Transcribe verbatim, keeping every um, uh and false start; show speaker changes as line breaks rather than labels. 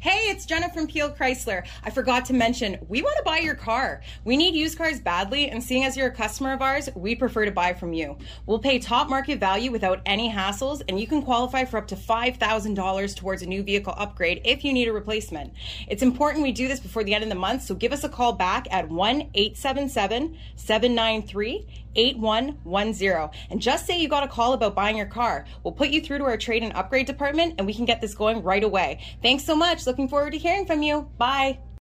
Hey, it's Jenna from Peel Chrysler. I forgot to mention, we want to buy your car. We need used cars badly, and seeing as you're a customer of ours, we prefer to buy from you. We'll pay top market value without any hassles, and you can qualify for up to five thousand dollars towards a new vehicle upgrade if you need a replacement. It's important we do this before the end of the month, so give us a call back at one eight seven seven, seven nine three, eight one one zero and just say you got a call about buying your car. We'll put you through to our trade and upgrade department, and we can get this going right away. Thanks so much. Looking forward to hearing from you. Bye.